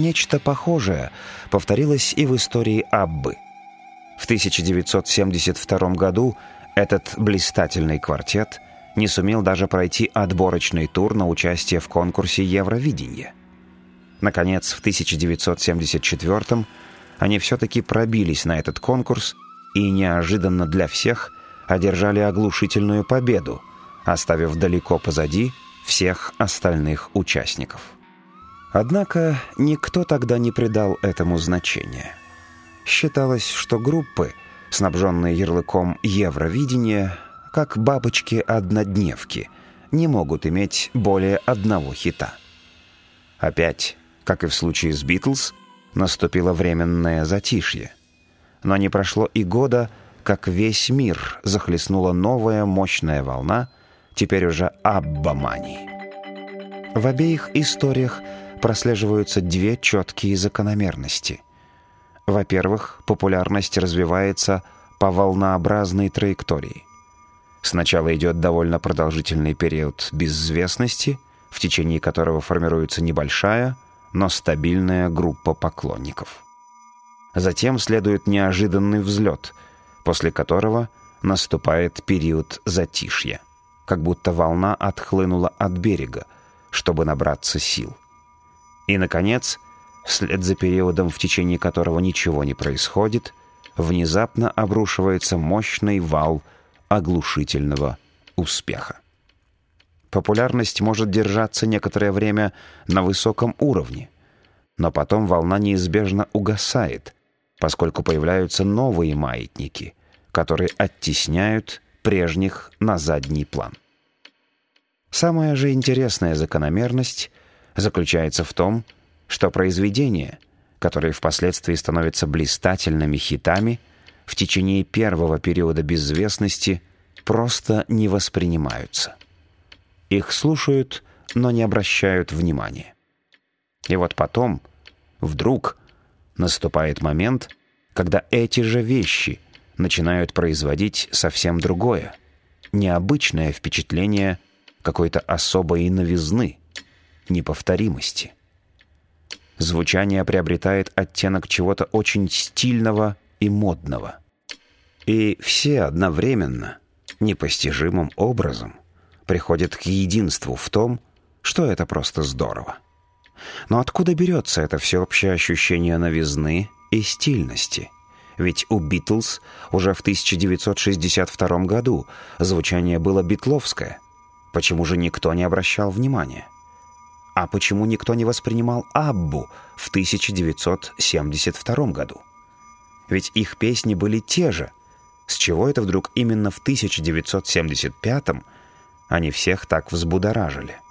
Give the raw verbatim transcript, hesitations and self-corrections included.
нечто похожее повторилось и в истории Аббы. В тысяча девятьсот семьдесят втором году этот блистательный квартет не сумел даже пройти отборочный тур на участие в конкурсе Евровидения. Наконец, в тысяча девятьсот семьдесят четвёртом они все-таки пробились на этот конкурс и неожиданно для всех одержали оглушительную победу, оставив далеко позади всех остальных участников. Однако никто тогда не придал этому значения. Считалось, что группы, снабженные ярлыком «Евровидение», как бабочки-однодневки, не могут иметь более одного хита. Опять, как и в случае с «Битлз», наступило временное затишье. Но не прошло и года, как весь мир захлестнула новая мощная волна, теперь уже аббамании. В обеих историях прослеживаются две четкие закономерности. Во-первых, популярность развивается по волнообразной траектории. Сначала идет довольно продолжительный период безызвестности, в течение которого формируется небольшая, но стабильная группа поклонников. Затем следует неожиданный взлет, после которого наступает период затишья, как будто волна отхлынула от берега, чтобы набраться сил. И, наконец, вслед за периодом, в течение которого ничего не происходит, внезапно обрушивается мощный вал оглушительного успеха. Популярность может держаться некоторое время на высоком уровне, но потом волна неизбежно угасает, поскольку появляются новые маятники, которые оттесняют прежних на задний план. Самая же интересная закономерность заключается в том, что произведения, которые впоследствии становятся блистательными хитами, в течение первого периода безвестности просто не воспринимаются. Их слушают, но не обращают внимания. И вот потом, вдруг, наступает момент, когда эти же вещи начинают производить совсем другое, необычное впечатление какой-то особой новизны, неповторимости. Звучание приобретает оттенок чего-то очень стильного и модного. И все одновременно, непостижимым образом, приходят к единству в том, что это просто здорово. Но откуда берется это всеобщее ощущение новизны и стильности? Ведь у «Битлз» уже в тысяча девятьсот шестьдесят втором году звучание было битловское. Почему же никто не обращал внимания? А почему никто не воспринимал Аббу в тысяча девятьсот семьдесят втором году? Ведь их песни были те же. С чего это вдруг именно в тысяча девятьсот семьдесят пятом они всех так взбудоражили?